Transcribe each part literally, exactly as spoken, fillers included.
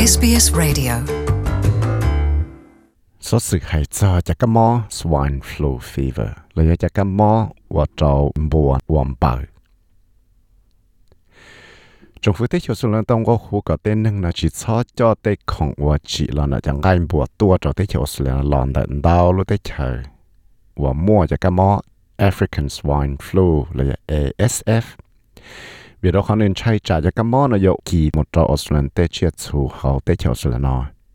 ét bê ét Radio สดสึกหายใจจากกมอ swine flu fever เลยจากกมอว่าเจ้าบัววอมเปิดจงฟื้นที่ชสุนันต้องก็หูก็เต้นหนึ่งนะจิตชอจอเต้ของว่าจีแล้วนะจังไงบัวตัวจอเต้ชสุนันหลอนเดินดาวรู้เต้เชยว่ามั่วจากกมอ African swine flu เลย เอ เอส เอฟ เวลาคนอื่นใช้จ่ายจากกมอนายกีหมดจอสุนันเต้เชียชูเขาเต้ชสุนัน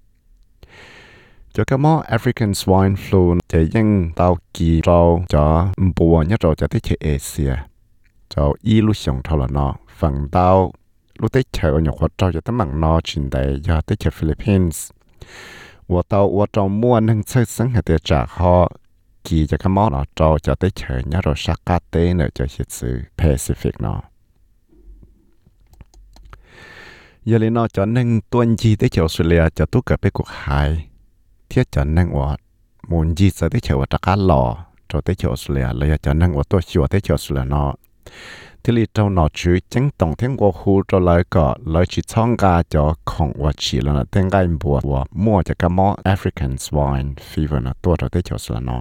จากมอ African swine flu จะยังเตากีเราจะบัวเนี่ยเราจะได้เชเอเชียจะอีลุชงเท่านั้นฝั่งเตาลุได้เชออย่างว่าเราจะตั้งมังนอชินได้ยาได้เชฟิลิปปินส์ว่าเตาว่าเราม้วนหนึ่งเชิดสังเหตุจากเขากีจากมอเราจะได้เชเนี่ยเราชักกาเต้เนี่ยจะเห็นสื่อแปซิฟิกเนาะยาเลนอจะหนึ่งตัวยีได้เชอออสเตรเลียจะตุกเกิดไปกุกหายเทียจะนั่งว่ามูลยีจะได้เชื่อว่าตะการหล่อจะได้เชื่อสุดเลยเลยจะนั่งว่าตัวชัวได้เชื่อสุดเลยเนาะที่ลีเจ้าหนอชื่อจังต้องเที่ยงว่าหูจะเลยก็เลยชิช่องกาจะของว่าชีแล้วนะเที่ยงไก่บัวว่ามั่วจะกระมอ African swine fever นะตัวจะได้เชื่อสุดเลยเนาะ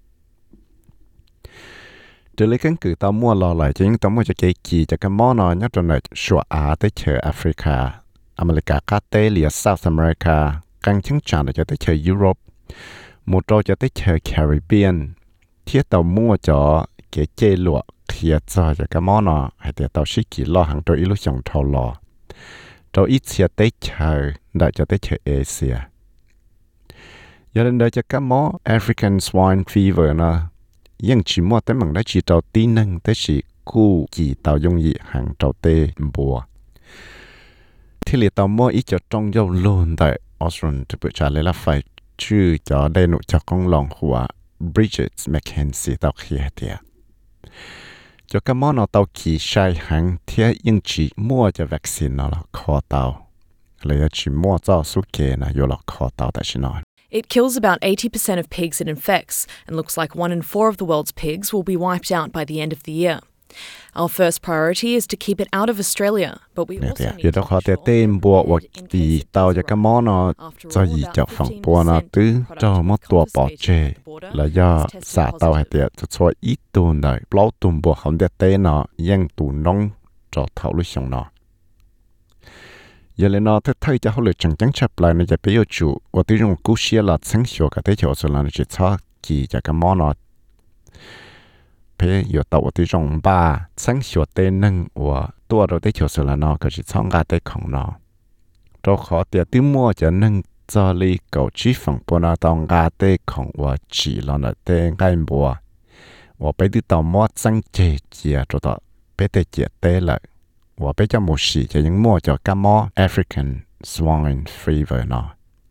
เดี๋ยวเลยกันคือตามั่วรอเลยจริงตามั่วจะเกี่ยกีจะกระมอเนาะเนี่ยจนเลยชัวอาได้เชื่อแอฟริกาอเมริกากาเตเลีย South Americaกังชิงจานจะได้เจอยุโรปหมดเราจะได้เจอแคริบเบียนเที่ยวเต่ามั่วจ่อเกเจหลวกเขียจอจะกระมอนอให้เดี๋ยวเต่าชิกิล่อหังตัวอิลุชงทอลอเราอีเชียได้เจอได้จะได้เจอเอเชียยาเดินได้จะกระมอ African swine fever นะยังชิมัวแต่มันได้จีเต่าตีนึงแต่จีกู้จีเต่ายงยีหังเต่าเตบัวที่เหลือเต่ามั่วอีจะจงโยลุนได้ออสเตรเลียจะเปิดฉากเลยละไฟชื่อจะได้หนุจากกองลองหัว Bridget McKenzie ตาวเขียเดียจะกำมอนเอาตาวขี่ใช้หังเทียยังจีมั่วจะวัคซีนเอาละคอตาวเลยจีมั่วเจ้าสุเกนะอยู่ละคอตาวแต่ชินอน It kills about eighty percent of pigs it infects and looks like one in four of the world's pigs will be wiped out by the end of the year. Our first priority is to keep it out of Australia, but we also need to ensure that in cases of threat, after all, about fifteen percent of products confiscated at the border is tested positive. จะช่วยอีตัวหน่อยปล่อยตัวบัวเขาเด็ดเต้นอยังตัวน้องจะเท่าลุชงนอยาเลนอถ้าไทยจะเขาเลยจังจังชับเลยในจะไปอยู่จู่ว่าที่รงกู้เชียร์สังเชียวกับที่เจ้าสุนันจะชอบกี่จากกมอนอเพยอยู่ตัวที่จงบ้าสังเชียวเต้นนึงว่าตัวเราได้เชียวสุนันก็จะช่องการได้ของนอเราขอเตียติ้มมัวจะนึงจอลีเก่าจีฝั่งปนาตองการได้ของว่าจีเราเนเต้งไก่บัวว่าไปที่ต่อมอสังเจเจียตัวต่อไปเตเจียเต้เลยว่าไปจะหมดสีจะยังมัวจะกำมอ African swine fever เนาะ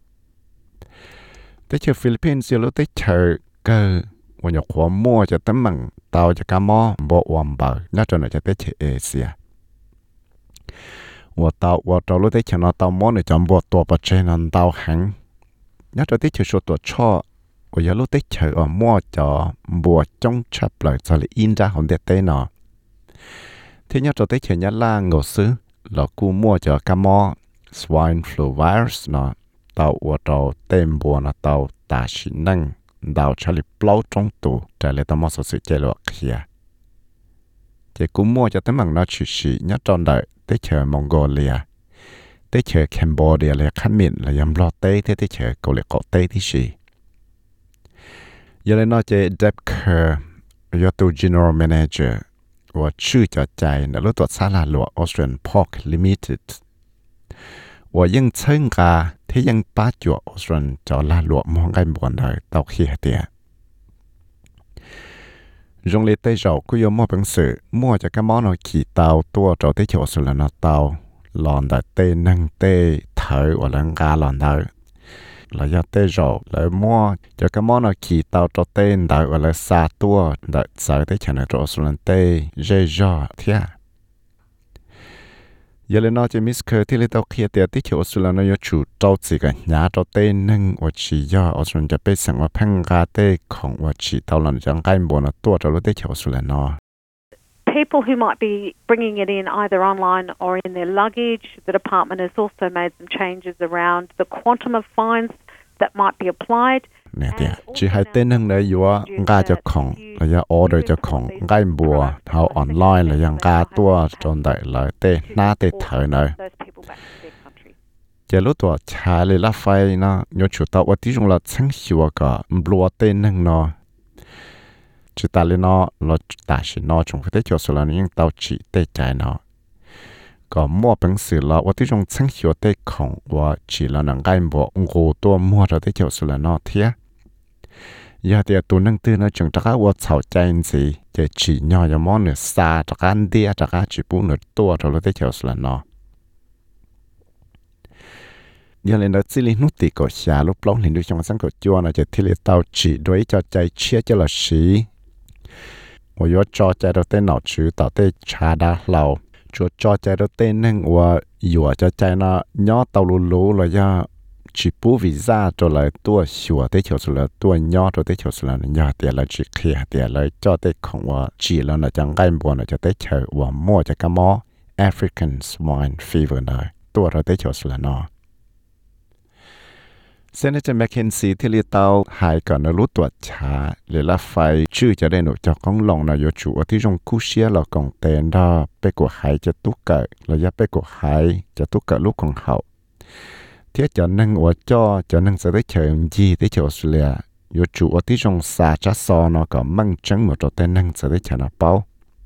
แต่เชื่อฟิลิปปินส์เราได้เจอก็วันอยู่ความมั่วจะตั้งมังเตาจะกำมอบ่วอมเบอร์น่าจะน่าจะได้เจอเอเชียว่าเตาว่าเรารู้ได้เจอเนาะเตามั่วเนี่ยจำบ่ตัวปัจจัยนั้นเตาหังน่าจะได้เจอชัวตัวช่อว่าอย่ารู้ได้เจอว่ามั่วจะบ่จงชับเลยจะเลยอินจ้าของเด็ดเต้เนาะที่นี่เราได้เห็นยันล่างงซื้อเรากู้มั่วจากกมอ swine flu virus เนาะเตาว่าเราเต็มบัวนะเตาตาชินังดาวชลิปล้อตรงตัวแต่เลยต้องมาสสิเจลวกเขียเจ้ากู้มั่วจะตั้งมังนาชิชิยัดจอนได้ได้เจอมองโกเลียได้เจอแคนเบเดียเลยขันมินและยำรอเต้ที่ได้เจอเกาหลีเกาเต้ที่ชียังเลยนอเจเดบเคอร์ยอดตัว general managerว่าชื่อจะใจในรถตัวซาลาหลวง Australian Pork Limited ว่ายังเชิงกาที่ยังป้าจั่ว Australian จอลาหลวงมองกันบวนได้เต่าเขียเตียจงเลยเตจก็ยอมมั่วเป็นสื่อมั่วจะก็มอนขี่เตาตัวเจ้าเตจสุดแล้วนะเตาหลอนได้เตนั่งเตเถอว่าลังกาหลอนได้แล้วยาเตจแล้วมั่วจะก็มอนขี่เตาตัวเต้นได้ว่าเลยซาตัวได้ใส่ได้ชนะตัวสุนันเต้เจจอเทียยาเลนอจะมิสเคอร์ที่เลตัวเขียเตียที่เขียวสุนันยชูเจ้าสิกันยาตัวเต้นึงว่าชียออสุนันจะไปสั่งว่าพังกาเต้ของว่าชีเท่าหลังจังไก่บนตัวเราได้เขียวสุนัน people who might be bringing it in either online or in their luggage. The department has also made some changes around the quantum of fines that might be applied. Nè tiệt, chỉ hai tên nâng đấy vừa ngã cho khổng là do order cho khổng ngay bùa thao online là do ngã tua trong đại lại tên na tên thời này. Giờ lúc tuổi trả lời là phải nó nhớ chủ tàu ở tí trong là sáng sủa cả bùa tên nâng nó. Chỉ ta lên nó là ta chỉ nó trong cái chỗ số là những tàu chỉ tê chạy nó. Còn mua bằng sự là ở tí trong sáng sủa tê khổng và chỉ là nâng ngay bùa ngô tua mua ra tê chỗ số là nó thiệt. Giờ thì tôi nâng tư nó chẳng chắc là cháu chạy gì để chỉ nhỏ cho món nữa xa chắc ăn đi chắc là chỉ bún nữa tua rồi là tê chỗ số là nó. Giờ lên đó chỉ linh nút tì cổ xả lúc lóng lên được trong sáng cổ chua nó chỉ thì là tao chỉ đối cho chạy chia cho là xí. Và yo cho chạy đầu tên nào chứ tao tên trà đá lầu. Chúa cho chạy đầu tên nâng và yo cho chạy nó nhỏ tao lú lú là do chỉ bố vì ra cho lại tua xua tới chiều là tua nhỏ cho tới chiều là nhỏ tiền là chỉ kia tiền là cho tới không và chỉ là nó chẳng gai buồn là cho tới chờ và mua cho cái món African swine fever này tua ra tới chiều là nó. Senator McKenzie thì li tao hai còn nó lút tuột trả để là phải chữ cho đây nụ cho con lòng nào yo chủ ởที่ trong cú xia là còn tên đó bé của hai cho tú cỡ là giá bé của hai cho tú cỡ lúc còn hậu thiết cho năng ở cho cho năng sẽ tới chờ gì tới chờ Australia yo chủ ởที่ trong xa cha so nó có mang trắng một trò tên năng sẽ tới chờ nó bao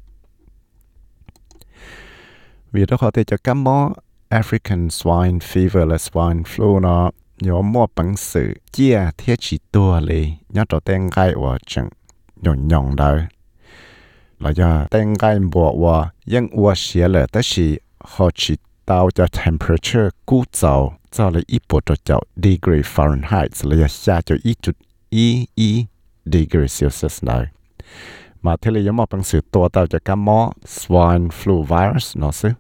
vì đó có thể cho các món African swine fever là swine flu nó nhớ mua bằng sự chia thiết chỉ tua lì nhớ trò tên gai ở chẳng nhọn nhọn đời là do tên gai bộ và những ua xía lệ tới chỉ họ chỉ tạo cho temperature cú dầu cho là ít bộ trò dầu degree Fahrenheit là xa cho ít chút ít ít degree Celsius đời mà thế là nhớ mua bằng sự tua tạo cho các món swine flu virus nó xứ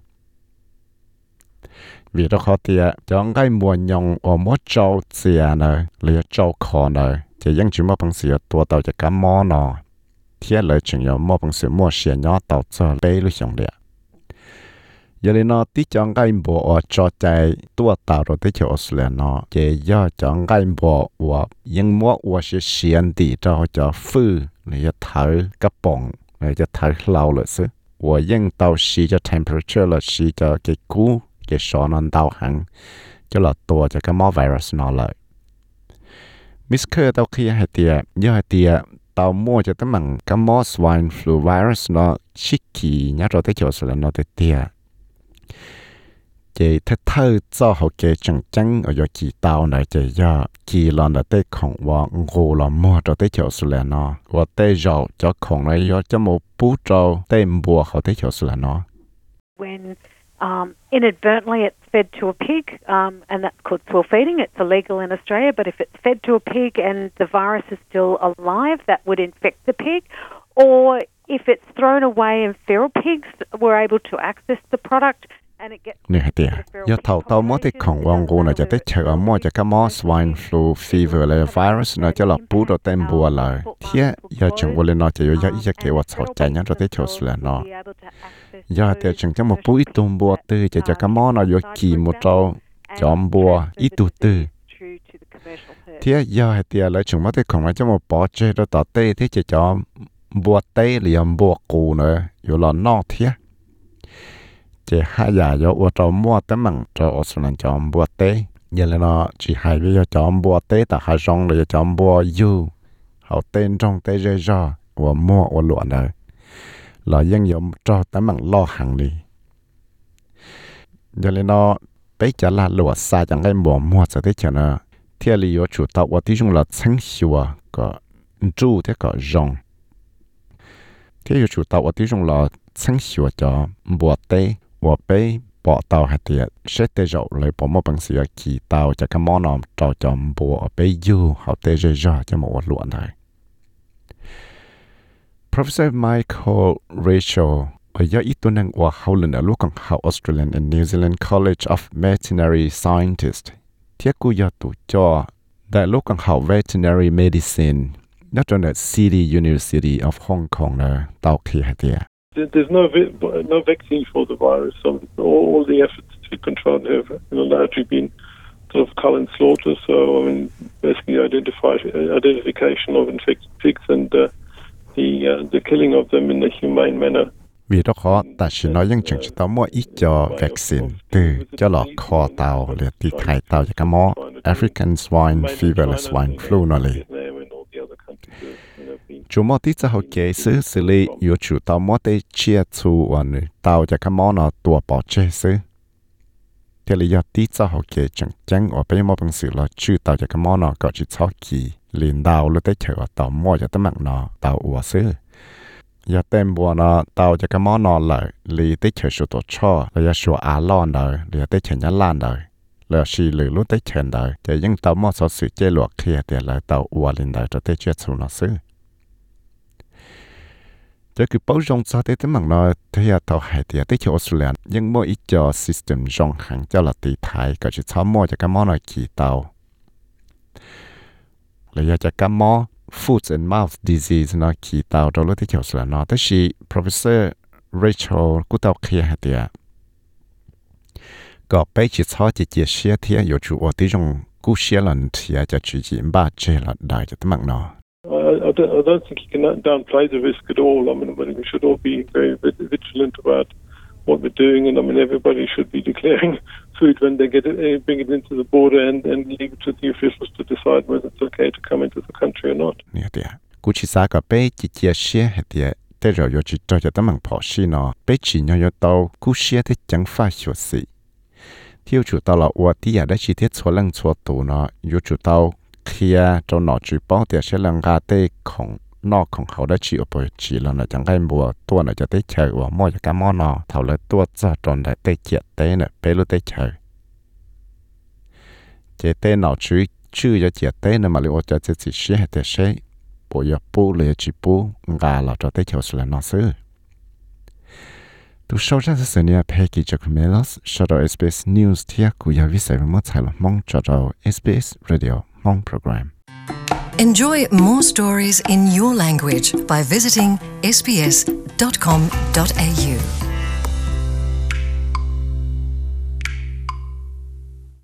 vì đó khó thì cho cái mùa nhông ở mỗi châu xìa này là châu khó này chỉ những chuyện mà bằng sự tua tàu cho cá mò nó thế là chuyện nhiều mà bằng sự mua xìa nhỏ tàu cho bé lúc xong đấy giờ này nó tí cho cái bộ ở cho chạy tua tàu rồi tới chỗ Australia nó chỉ do cho cái bộ và những mua và sẽ xiên đi cho cho phư này thở cái bông này cho thở lâu rồi chứ và những tàu xì cho temperature là xì cho cái cú cái số nó đau hẳn cho là tua cho cái mỏ virus nó lại. Miss Kerr tao khi hay tiệt nhớ hay tiệt tao mua cho tấm bằng cái mỏ swine flu virus nó chicky nhớ rồi tới chỗ là nó tiệt tiệt. Chỉ thật thơ cho họ cái chẳng chẳng ở chỗ chỉ tao này chỉ do chỉ là nó tới khổng và ngô là mua cho tới chỗ là nó và tới rồi cho khổng này do cho một bút trâu tới mua họ tới chỗ là nó. When Um, inadvertently it's fed to a pig, um, and that's called swill feeding. It's illegal in Australia, but if it's fed to a pig and the virus is still alive, that would infect the pig. Or if it's thrown away and feral pigs were able to access the product and it gets... Nè tiệt, do thầu tao mua tới khổng vong gù này cho tới chờ mua cho cái món swine flu fever là virus nó cho là bút đồ tên bùa lại. Thế giờ chẳng vô lên nó chỉ do ý cho kêu họ chạy nhá cho tới chỗ là nó. Giờ thì chẳng cho một bút ít tôm bùa tư cho cho cái món nó vô kỳ một trâu chọn bùa ít tụ tư. Thế giờ thì lại chúng mới tới khổng cho một bỏ chơi đó tỏ tê thế chỉ cho bùa tê liền bùa cù nữa vô là nó thế. Chỉ hai giờ cho ô trâu mua tấm bằng cho ô số lần cho bùa tê. Giờ là nó chỉ hai bây giờ cho bùa tê ta hai rong rồi cho bùa yu. Họ tên trong tê rê rò và mua ô luận đời. Là dân dụng cho tấm bằng lo hàng đi. Giờ là nó bây giờ là lụa xa chẳng cái mùa mua sẽ tới chờ nó. Thế là yếu chủ tạo và tí chung là sáng xua có chú thế có rong. Thế yếu chủ tạo và tí chung là sáng xua cho bùa tê và bây bỏ tàu hạt tiệt sẽ tê rậu lấy bỏ một bằng sự kỳ tàu cho cái món nào cho cho bùa bây dù họ tê rê rò cho một luận này. Professor Michael Rachel ở do ít tuần năng và hậu lần ở lúc còn học Australian and New Zealand College of Veterinary Scientists thiết cú do tụ cho đại lúc còn học Veterinary Medicine nhất trong là City University of Hong Kong là tàu khi hạt tiệt. there's no no vaccine for the virus, so all, all the efforts to control it have you know, largely been sort of cull and slaughter. So I mean, basically identify, identification of infected pigs and uh, the uh, the killing of them in a humane manner. Vì đó khó, ta chỉ nói những chuyện tao mua ít cho vaccine từ cho lọ kho tàu để đi khai tàu cho cái mỏ African swine fever là swine flu nó li. Chủ mỏ tí cho họ kể xứ xử lý yếu chủ tàu mỏ tê chia chu và nữ tàu cho cái mỏ nó tua bỏ chế xứ. Thế lý do tí cho họ kể chẳng chẳng ở bên mỏ bằng sự là chữ tàu cho cái mỏ nó có chỉ cho kỳ liền tàu lúc tới chờ tàu mỏ cho tấm mạng nó tàu ủa xứ. Giờ tem bùa nó tàu cho cái món nó lại lì tới chờ số tổ cho là giờ số á lon đời lì tới chờ nhá lan đời là xì lì lúc tới chờ đời để những tàu mò số sự chế luộc kia để lại tàu ua lên đời cho tới chuyện số nó xứ cho cứ bao rong cho tới tấm bằng nó thì tàu hải thì tới chờ Australia nhưng mỗi ít cho system rong hàng cho là tỷ thái có chỉ sáu mò cho cái món này kỳ tàu là giờ cho cái mò Foot and mouth disease nó kỳ tàu trong lúcที่เกี่ยวกับnóแต่ชี Professor Rachel กูตาวเคลียร์เดียก็ไปจิตชอจิตเจียเชียที่อยู่จู่ว่าที่จงกูเชียหลันที่จะจีจีนบ้าเจลัดได้จะตั้งมั่งเนาะ I don't, I don't think you can downplay the risk at all. I mean, we should all be very vigilant about what we're doing, and I mean, everybody should be declaring food when they get it, bring it into the border, and, and leave it to the officials to decide whether it's okay to come into the country or not. Yeah, dear. Kuchi saka pe chi chia share hetia te ro yo chi to ya tamang pho shi no pe chi nyo yo to ku share te chang fa hyo si. Thiu chu to la wa ti ya da chi te chua lang chua tu no yo chu to kia cho nó chu po te she lang ga te khong nó không hậu đã chịu bởi chỉ là nó chẳng cái mùa tua nó cho tới chờ và mua cho cái món nó thầu lấy tua cho tròn đại tê chết tế nữa bé lúc tới chờ chế tế nó chứ chứ cho chết tế nữa mà liệu cho chết chỉ xí hay tế xí bộ giờ bố lệ chỉ bố gà là cho tới chờ là nó xứ tu sau ra sự này Peggy Giacomelos sau đó ét bê ét News thiệt của nhà viết sai một sai là mong cho đó ét bê ét Radio mong program. Enjoy more stories in your language by visiting s b s dot com dot a u.